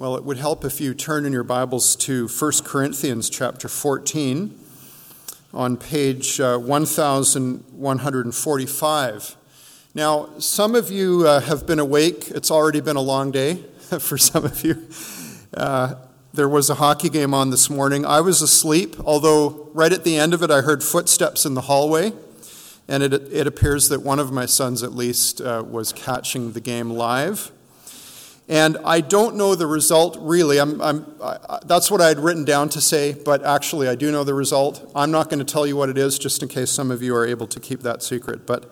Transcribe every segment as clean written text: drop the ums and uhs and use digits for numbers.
Well, it would help if you turn in your Bibles to 1 Corinthians chapter 14 on page 1145. Now, some of you have been awake. It's already been a long day for some of you. There was a hockey game on this morning. I was asleep, although right at the end of it I heard footsteps in the hallway, and it appears that one of my sons at least was catching the game live. And I don't know the result, really. That's what I had written down to say, but actually I do know the result. I'm not going to tell you what it is, just in case some of you are able to keep that secret. But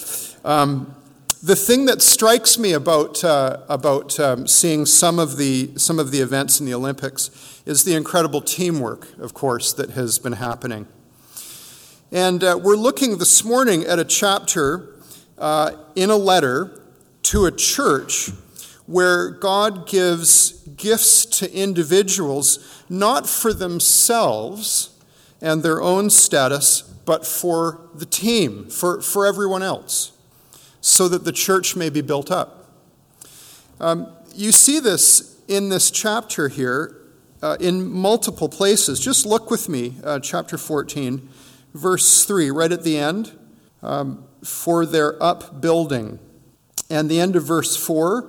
the thing that strikes me about seeing some of the events in the Olympics is the incredible teamwork, of course, that has been happening. And we're looking this morning at a chapter in a letter to a church where God gives gifts to individuals, not for themselves and their own status, but for the team, for everyone else, so that the church may be built up. You see this in this chapter here in multiple places. Just look with me, chapter 14, verse 3, right at the end, for their upbuilding. And the end of verse 4,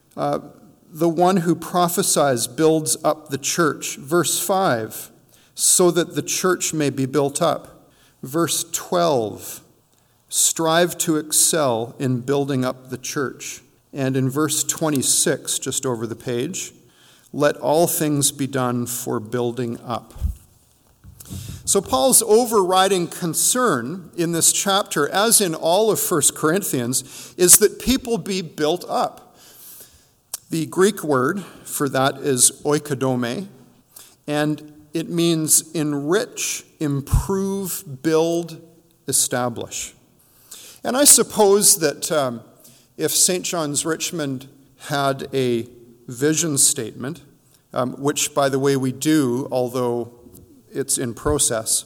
the one who prophesies builds up the church. Verse 5, so that the church may be built up. Verse 12, strive to excel in building up the church. And in verse 26, just over the page, let all things be done for building up. So Paul's overriding concern in this chapter, as in all of 1 Corinthians, is that people be built up. The Greek word for that is oikodome, and it means enrich, improve, build, establish. And I suppose that if St. John's Richmond had a vision statement, which, by the way, we do, although it's in process,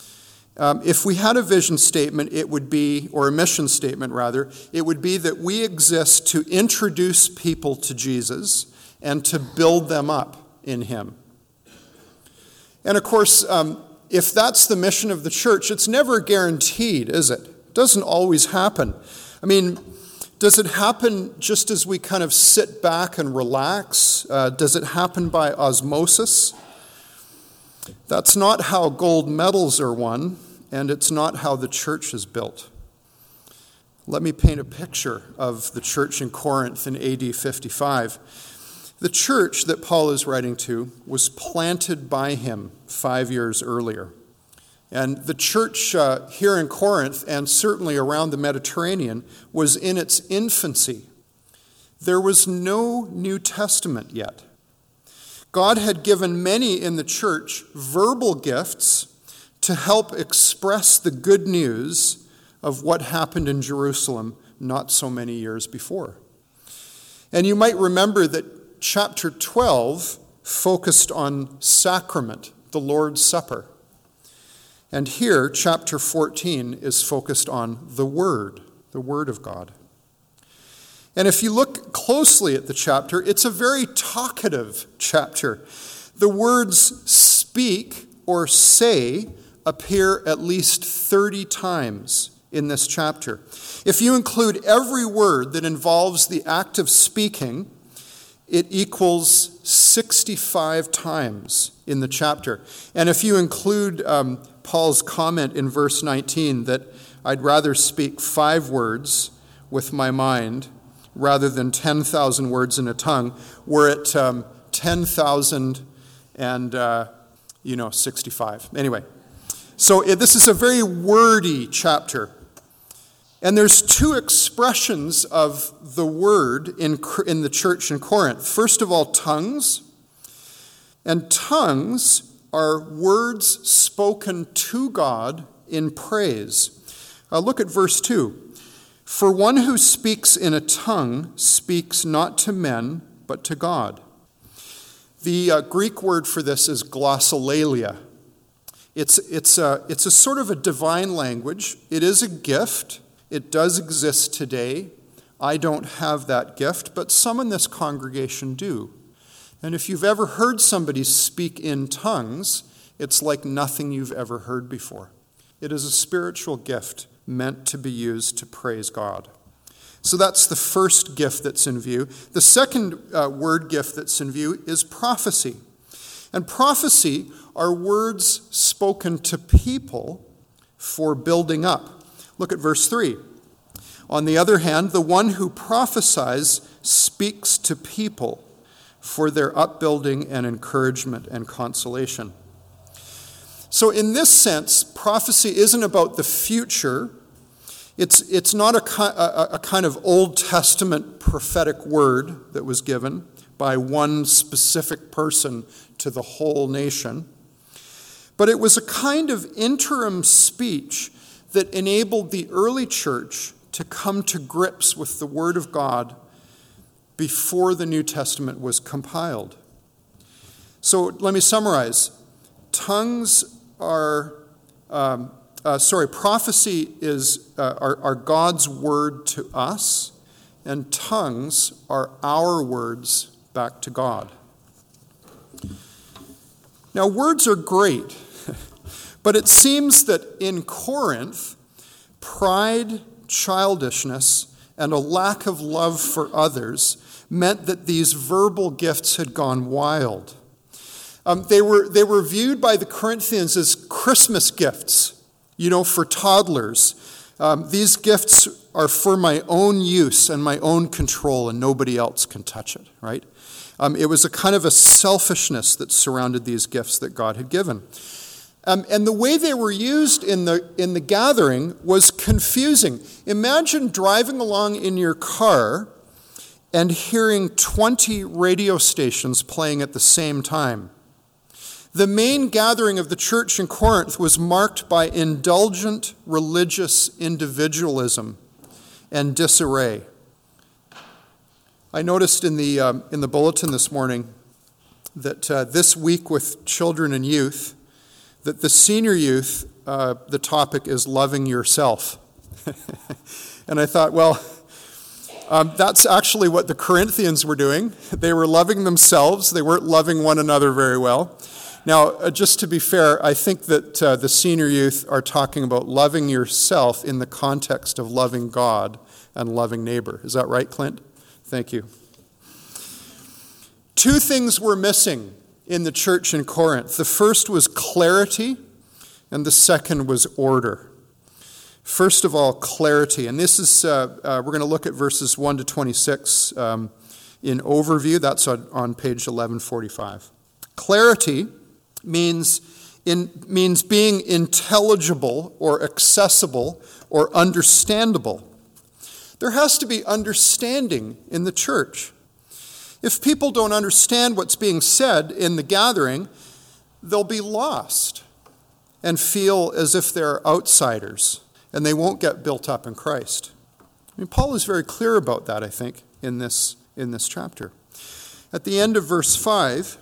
if we had a vision statement, it would be, or a mission statement rather, it would be that we exist to introduce people to Jesus and to build them up in him. And of course, if that's the mission of the church, it's never guaranteed, is it? It doesn't always happen. I mean, does it happen just as we kind of sit back and relax? Does it happen by osmosis? That's not how gold medals are won, and it's not how the church is built. Let me paint a picture of the church in Corinth in AD 55. The church that Paul is writing to was planted by him 5 years earlier. And the church here in Corinth, and certainly around the Mediterranean, was in its infancy. There was no New Testament yet. God had given many in the church verbal gifts to help express the good news of what happened in Jerusalem not so many years before. And you might remember that chapter 12 focused on sacrament, the Lord's Supper. And here, chapter 14 is focused on the Word of God. And if you look closely at the chapter, it's a very talkative chapter. The words speak or say appear at least 30 times in this chapter. If you include every word that involves the act of speaking, it equals 65 times in the chapter. And if you include Paul's comment in verse 19 that I'd rather speak 5 words with my mind rather than 10,000 words in a tongue, we're at 10,065. Anyway, so this is a very wordy chapter. And there's 2 expressions of the word in the church in Corinth. First of all, tongues. And tongues are words spoken to God in praise. Look at verse 2. For one who speaks in a tongue speaks not to men, but to God. The Greek word for this is glossolalia. It's a sort of a divine language. It is a gift. It does exist today. I don't have that gift, but some in this congregation do. And if you've ever heard somebody speak in tongues, it's like nothing you've ever heard before. It is a spiritual gift meant to be used to praise God. So that's the first gift that's in view. The second word gift that's in view is prophecy. And prophecy are words spoken to people for building up. Look at verse 3. On the other hand, the one who prophesies speaks to people for their upbuilding and encouragement and consolation. So in this sense, prophecy isn't about the future. It's not a kind of Old Testament prophetic word that was given by one specific person to the whole nation. But it was a kind of interim speech that enabled the early church to come to grips with the Word of God before the New Testament was compiled. So let me summarize. Prophecy are God's word to us, and tongues are our words back to God. Now, words are great, but it seems that in Corinth, pride, childishness, and a lack of love for others meant that these verbal gifts had gone wild. They were viewed by the Corinthians as Christmas gifts, for toddlers. These gifts are for my own use and my own control, and nobody else can touch it, right? It was a kind of a selfishness that surrounded these gifts that God had given. And the way they were used in the gathering was confusing. Imagine driving along in your car and hearing 20 radio stations playing at the same time. The main gathering of the church in Corinth was marked by indulgent religious individualism and disarray. I noticed in the bulletin this morning that this week with children and youth, that the senior youth, the topic is loving yourself. And I thought, well, that's actually what the Corinthians were doing. They were loving themselves. They weren't loving one another very well. Now, just to be fair, I think that the senior youth are talking about loving yourself in the context of loving God and loving neighbor. Is that right, Clint? Thank you. Two things were missing in the church in Corinth. The first was clarity, and the second was order. First of all, clarity. And this is, we're going to look at verses 1 to 26 in overview. That's on page 1145. Clarity means being intelligible or accessible or understandable. There has to be understanding in the church. If people don't understand what's being said in the gathering, they'll be lost and feel as if they're outsiders, and they won't get built up in Christ. I mean, Paul is very clear about that, I think, in this chapter. At the end of verse 5,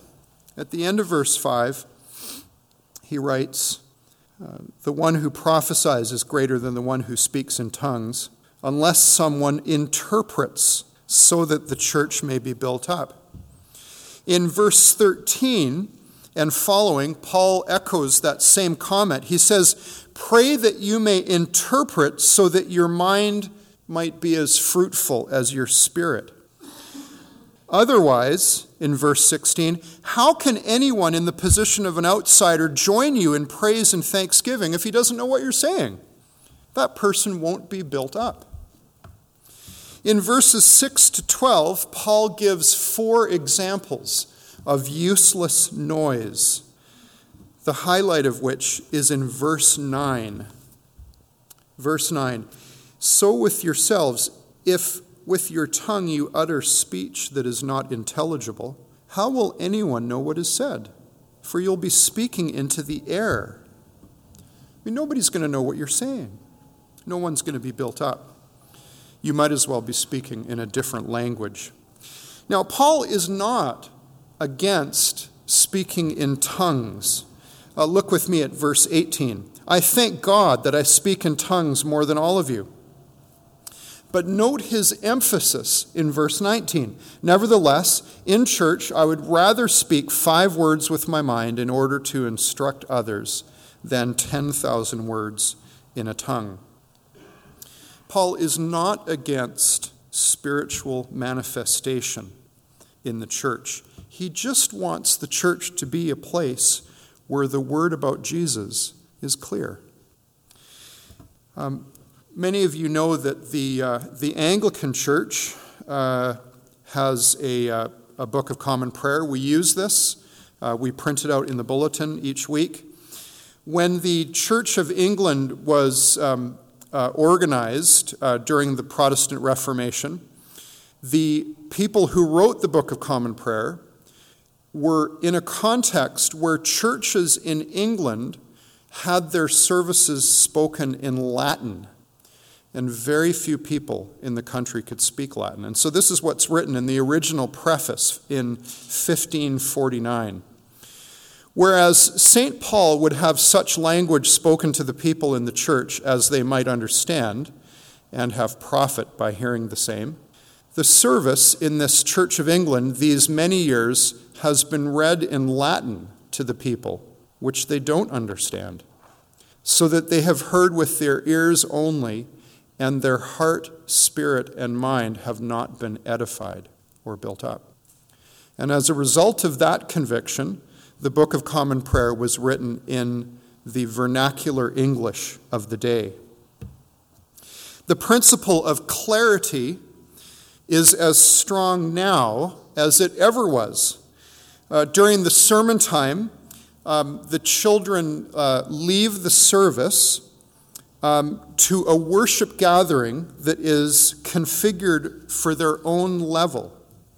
he writes, the one who prophesies is greater than the one who speaks in tongues, unless someone interprets so that the church may be built up. In verse 13 and following, Paul echoes that same comment. He says, pray that you may interpret so that your mind might be as fruitful as your spirit. Otherwise, in verse 16, how can anyone in the position of an outsider join you in praise and thanksgiving if he doesn't know what you're saying? That person won't be built up. In verses 6 to 12, Paul gives 4 examples of useless noise, the highlight of which is in verse 9. Verse 9, so with yourselves, if with your tongue you utter speech that is not intelligible, how will anyone know what is said? For you'll be speaking into the air. I mean, nobody's going to know what you're saying. No one's going to be built up. You might as well be speaking in a different language. Now, Paul is not against speaking in tongues. Look with me at verse 18. I thank God that I speak in tongues more than all of you. But note his emphasis in verse 19. Nevertheless, in church, I would rather speak 5 words with my mind in order to instruct others than 10,000 words in a tongue. Paul is not against spiritual manifestation in the church. He just wants the church to be a place where the word about Jesus is clear. Many of you know that the Anglican Church has a Book of Common Prayer. We use this. We print it out in the bulletin each week. When the Church of England was organized during the Protestant Reformation, the people who wrote the Book of Common Prayer were in a context where churches in England had their services spoken in Latin, and very few people in the country could speak Latin. And so this is what's written in the original preface in 1549. Whereas St. Paul would have such language spoken to the people in the church as they might understand and have profit by hearing the same, the service in this Church of England these many years has been read in Latin to the people, which they don't understand, so that they have heard with their ears only, and their heart, spirit, and mind have not been edified or built up. And as a result of that conviction, the Book of Common Prayer was written in the vernacular English of the day. The principle of clarity is as strong now as it ever was. During the sermon time, the children leave the service to a worship gathering that is configured for their own level.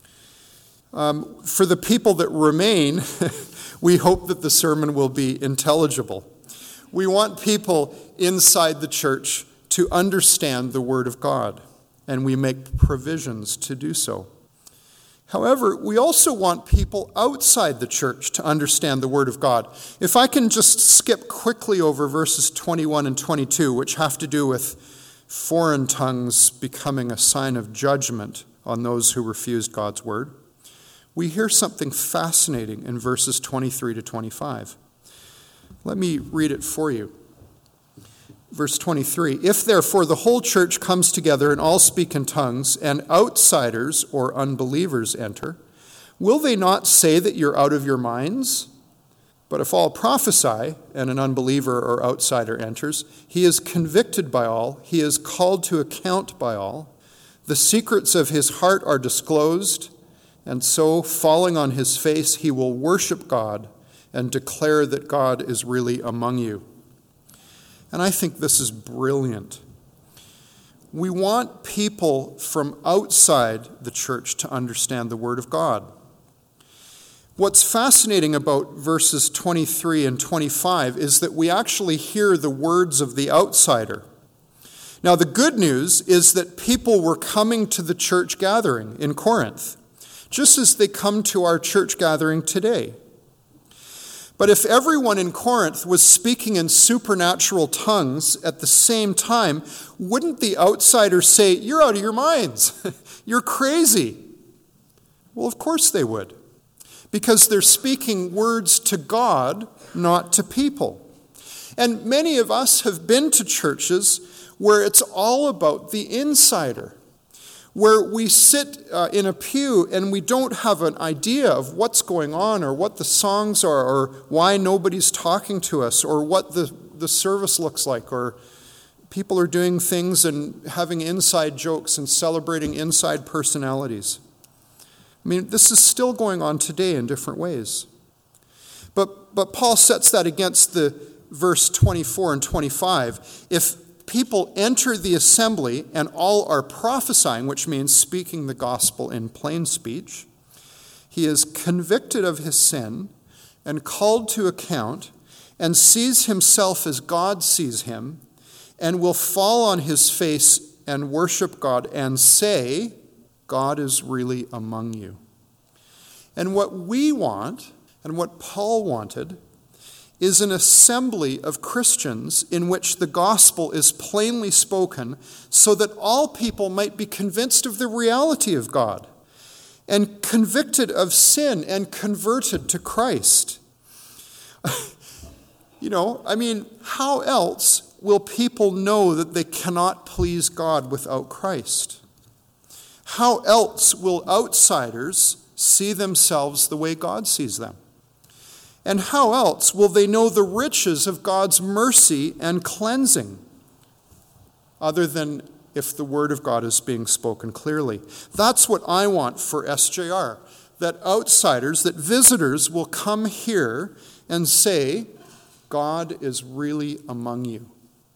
For the people that remain, we hope that the sermon will be intelligible. We want people inside the church to understand the Word of God, and we make provisions to do so. However, we also want people outside the church to understand the Word of God. If I can just skip quickly over verses 21 and 22, which have to do with foreign tongues becoming a sign of judgment on those who refused God's Word, we hear something fascinating in verses 23 to 25. Let me read it for you. Verse 23, if therefore the whole church comes together and all speak in tongues, and outsiders or unbelievers enter, will they not say that you're out of your minds? But if all prophesy, and an unbeliever or outsider enters, he is convicted by all, he is called to account by all. The secrets of his heart are disclosed, and so, falling on his face, he will worship God and declare that God is really among you. And I think this is brilliant. We want people from outside the church to understand the Word of God. What's fascinating about verses 23 and 25 is that we actually hear the words of the outsider. Now, the good news is that people were coming to the church gathering in Corinth, just as they come to our church gathering today. But if everyone in Corinth was speaking in supernatural tongues at the same time, wouldn't the outsiders say, you're out of your minds, you're crazy? Well, of course they would, because they're speaking words to God, not to people. And many of us have been to churches where it's all about the insider, where we sit in a pew and we don't have an idea of what's going on or what the songs are or why nobody's talking to us or what the service looks like, or people are doing things and having inside jokes and celebrating inside personalities. I mean, this is still going on today in different ways. But Paul sets that against the verse 24 and 25. If people enter the assembly and all are prophesying, which means speaking the gospel in plain speech, he is convicted of his sin and called to account and sees himself as God sees him and will fall on his face and worship God and say, God is really among you. And what we want, and what Paul wanted, is an assembly of Christians in which the gospel is plainly spoken so that all people might be convinced of the reality of God and convicted of sin and converted to Christ. How else will people know that they cannot please God without Christ? How else will outsiders see themselves the way God sees them? And how else will they know the riches of God's mercy and cleansing, other than if the word of God is being spoken clearly? That's what I want for SJR, that outsiders, that visitors will come here and say, God is really among you.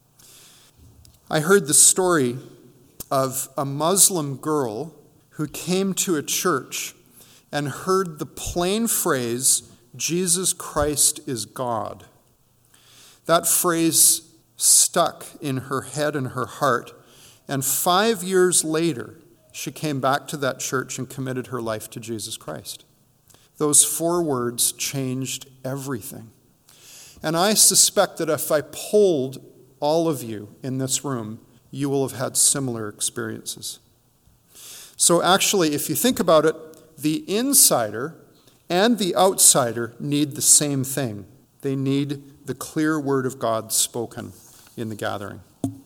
I heard the story of a Muslim girl who came to a church and heard the plain phrase, Jesus Christ is God. That phrase stuck in her head and her heart, and 5 years later, she came back to that church and committed her life to Jesus Christ. Those 4 words changed everything. And I suspect that if I polled all of you in this room, you will have had similar experiences. So actually, if you think about it, the insider and the outsider need the same thing. They need the clear word of God spoken in the gathering.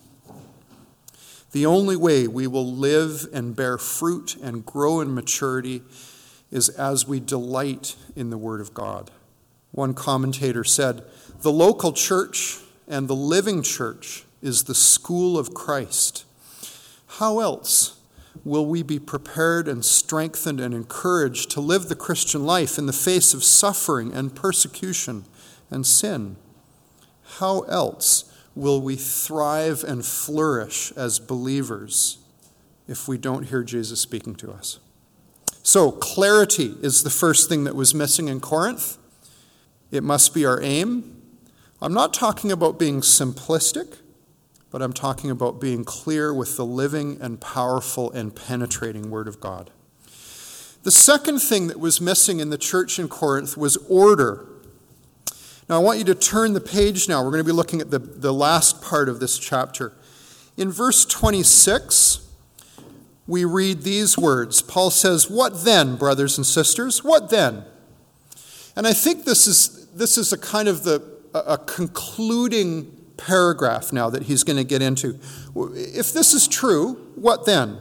The only way we will live and bear fruit and grow in maturity is as we delight in the word of God. One commentator said, "The local church and the living church is the school of Christ. How else will we be prepared and strengthened and encouraged to live the Christian life in the face of suffering and persecution and sin? How else will we thrive and flourish as believers if we don't hear Jesus speaking to us?" So, clarity is the first thing that was missing in Corinth. It must be our aim. I'm not talking about being simplistic, but I'm talking about being clear with the living and powerful and penetrating Word of God. The second thing that was missing in the church in Corinth was order. Now, I want you to turn the page now. We're going to be looking at the last part of this chapter. In verse 26, we read these words. Paul says, "What then, brothers and sisters? What then?" And I think this is a kind of a concluding paragraph now that he's going to get into. If this is true, what then?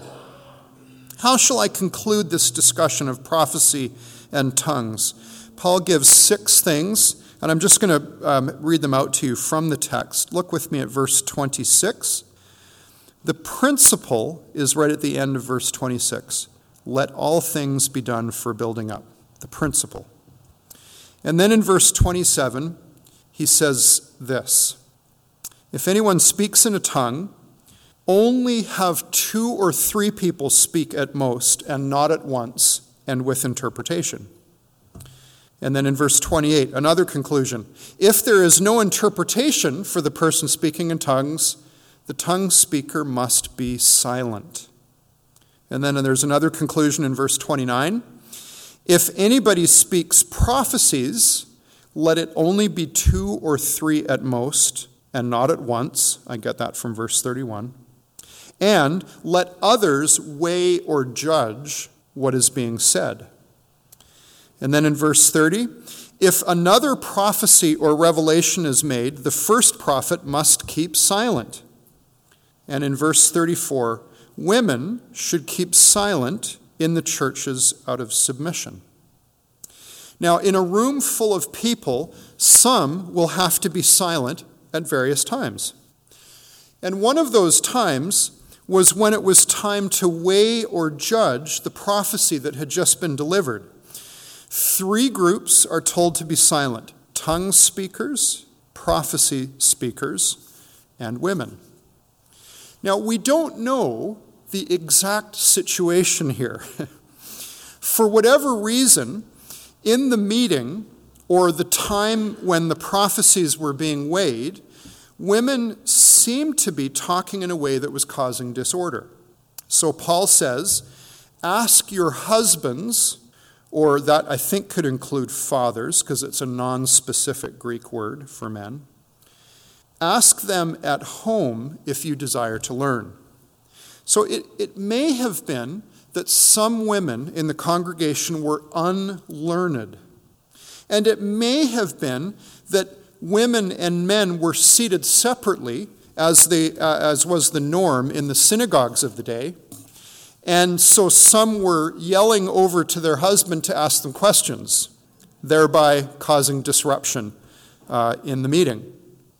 How shall I conclude this discussion of prophecy and tongues? Paul gives 6 things, and I'm just going to read them out to you from the text. Look with me at verse 26. The principle is right at the end of verse 26. Let all things be done for building up. The principle. And then in verse 27, he says this: if anyone speaks in a tongue, only have 2 or 3 people speak at most, and not at once, and with interpretation. And then in verse 28, another conclusion. If there is no interpretation for the person speaking in tongues, the tongue speaker must be silent. And then there's another conclusion in verse 29. If anybody speaks prophecies, let it only be 2 or 3 at most, and not at once. I get that from verse 31. And let others weigh or judge what is being said. And then in verse 30, if another prophecy or revelation is made, the first prophet must keep silent. And in verse 34, women should keep silent in the churches out of submission. Now, in a room full of people, some will have to be silent at various times. And one of those times was when it was time to weigh or judge the prophecy that had just been delivered. 3 groups are told to be silent: tongue speakers, prophecy speakers, and women. Now, we don't know the exact situation here. For whatever reason, in the meeting or the time when the prophecies were being weighed, women seemed to be talking in a way that was causing disorder. So Paul says, ask your husbands or that I think could include fathers, because it's a non-specific Greek word for men. Ask them at home if you desire to learn. So it may have been that some women in the congregation were unlearned. And it may have been that women and men were seated separately, as was the norm in the synagogues of the day. And so some were yelling over to their husband to ask them questions, thereby causing disruption in the meeting.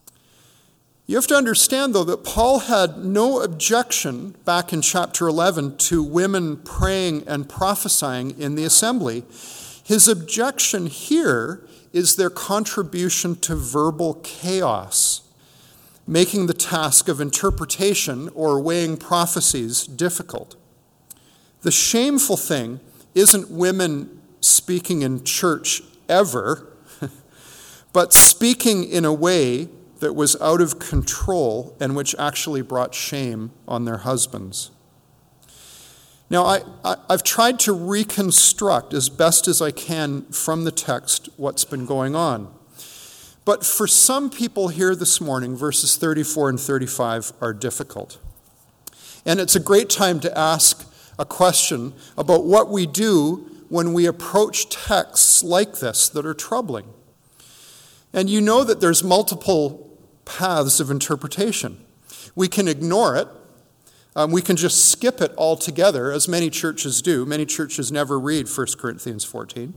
You have to understand, though, that Paul had no objection back in chapter 11 to women praying and prophesying in the assembly. His objection here is their contribution to verbal chaos, making the task of interpretation or weighing prophecies difficult. The shameful thing isn't women speaking in church ever, but speaking in a way that was out of control and which actually brought shame on their husbands. Now, I've tried to reconstruct as best as I can from the text what's been going on. But for some people here this morning, verses 34 and 35 are difficult. And it's a great time to ask a question about what we do when we approach texts like this that are troubling. And you know that there's multiple paths of interpretation. We can ignore it. We can just skip it altogether, as many churches do. Many churches never read 1 Corinthians 14.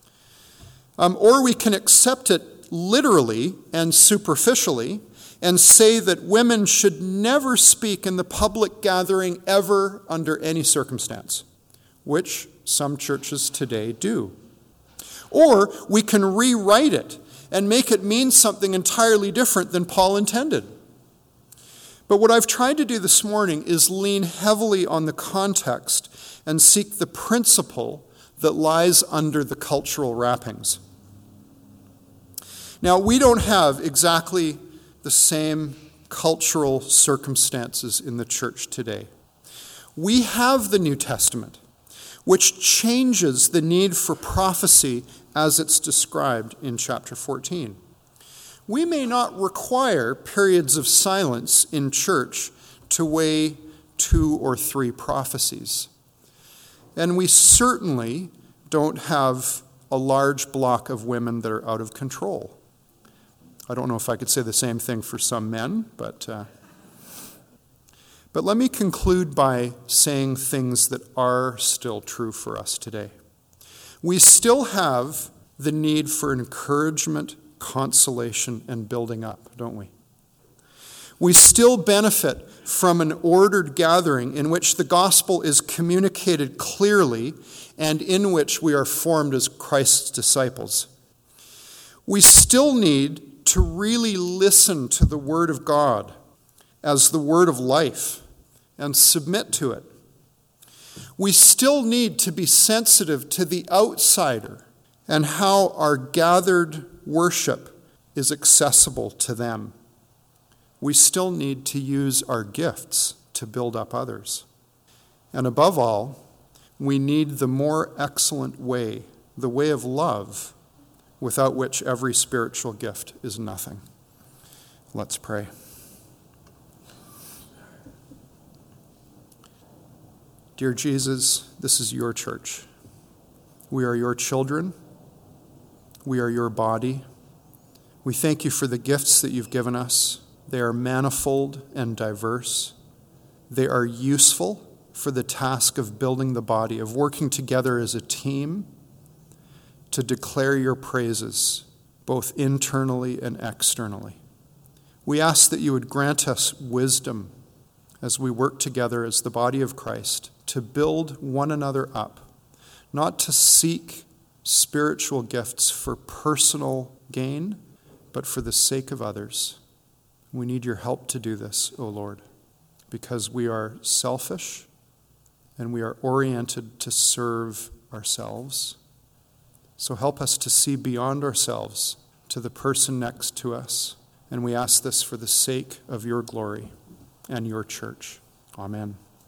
Or we can accept it literally and superficially and say that women should never speak in the public gathering ever under any circumstance, which some churches today do. Or we can rewrite it and make it mean something entirely different than Paul intended. But what I've tried to do this morning is lean heavily on the context and seek the principle that lies under the cultural wrappings. Now, we don't have exactly the same cultural circumstances in the church today. We have the New Testament, which changes the need for prophecy as it's described in chapter 14. We may not require periods of silence in church to weigh 2 or 3 prophecies. And we certainly don't have a large block of women that are out of control. I don't know if I could say the same thing for some men, but let me conclude by saying things that are still true for us today. We still have the need for encouragement, consolation, and building up, don't we? We still benefit from an ordered gathering in which the gospel is communicated clearly and in which we are formed as Christ's disciples. We still need to really listen to the Word of God as the Word of life and submit to it. We still need to be sensitive to the outsider and how our gathered worship is accessible to them. We still need to use our gifts to build up others. And above all, we need the more excellent way, the way of love, without which every spiritual gift is nothing. Let's pray. Dear Jesus, this is your church. We are your children. We are your body. We thank you for the gifts that you've given us. They are manifold and diverse. They are useful for the task of building the body, of working together as a team to declare your praises, both internally and externally. We ask that you would grant us wisdom as we work together as the body of Christ to build one another up, not to seek spiritual gifts for personal gain, but for the sake of others. We need your help to do this, O Lord, because we are selfish and we are oriented to serve ourselves. So help us to see beyond ourselves to the person next to us. And we ask this for the sake of your glory and your church. Amen.